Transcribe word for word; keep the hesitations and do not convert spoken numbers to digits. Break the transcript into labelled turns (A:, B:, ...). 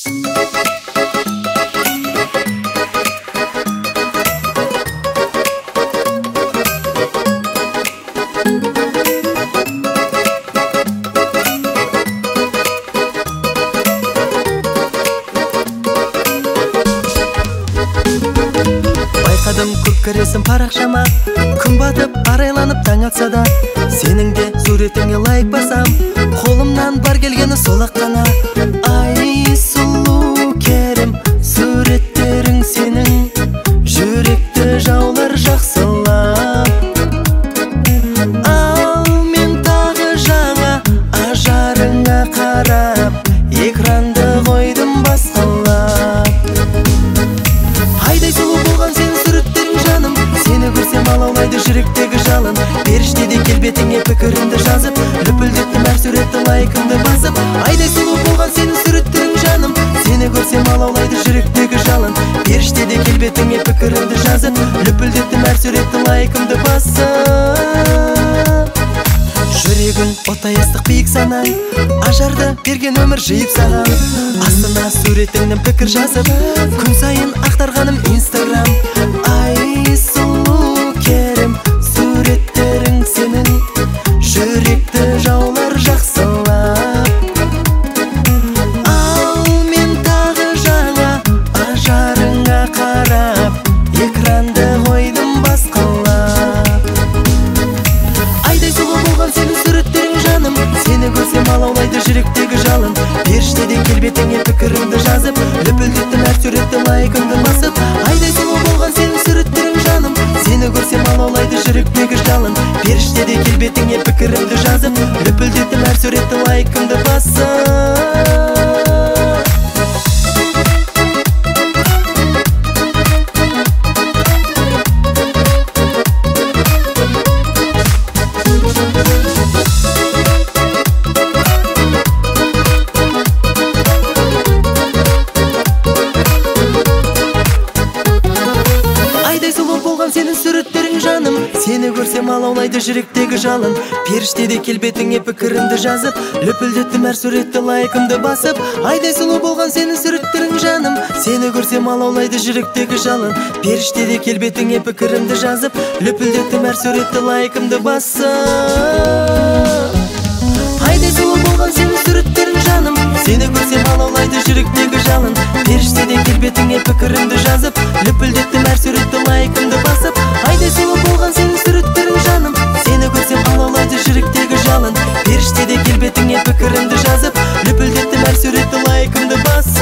A: Байқадым көп кіресің парақшама, күн батып арайланып таң атса да, сенің де суретіңе лайк басам, қолымнан бар келгені сол-ақ қана. Ай сұлу керім, суреттерің сенің жүректі жаулар жақсылап. Ал мен тағы жаңа ажарыңа қарап, экранды қойдым басқалап. Айдай сұлу болған сенің суреттерің жаным, сені көрсем алаулайды жүректегі жалын. Періштедей келбетіңе пікірімді жазып, лүпілдеттім әр суретті лайкымды басып. Айдай сұлу болған сенің суреттерің жаным, сені көрсем алаулайды жүректегі жалын. Періштедей келбетіңе пікірімді жазып, лүпілдеттім әр суретті лайкымды басып. Жүрегің оттай ыстық биік санаң, ажарды берген өмір жиып саған. Астына суретіңнен пікір жазып, күн сайын ақтарғаным инстаграм. Ай сұлу керім, суреттерің сенің жүректі жаулар жақсылап. Ал мен тағы жаңа ажарыңа қарап, экранды қойдым басқалап. Айдай сұлу болған сенің суреттерің жаным, сені көрсем алаулайды жүректегі жалын. Періштедей келбетіңе пікірімді жазып, лүпілдеттім әр суретті лайкымды басып. Айдай сұлу болған сенің суреттерің жаным, сені көрсем алаулайды жүректегі жалын. Періштедей келбетіңе пікірімді жазып, лүпілдеттім әр суретті лайкымды басып. Сенің суреттерің жаным, сені көрсем алаулайды жүректегі жалын. Періштедей келбетіңе пікірімді жазып, лүпілдеттім әр суретті лайкымды басып. Айдай сұлу болған сенің суреттерің жаным, сені көрсем алаулайды жүректегі жалын. Періштедей келбетіңе пікірімді жазып, лүпілдеттім әр суретті лайкымды басып. Айдай сұлу болған сенің суреттерің жаным, сені көрсем алаулайды жүректегі жалын. Періштедей келбетіңе пікірімді жазып, лүпілдеттім әр суретті лайкымды басып. Айдай сұлу болған сенің суреттерің жаным, сені көрсем алаулайды жүректегі жалын. Періштедей келбетіңе пікірімді жазып, лүпілдеттім әр суретті лайкымды басып.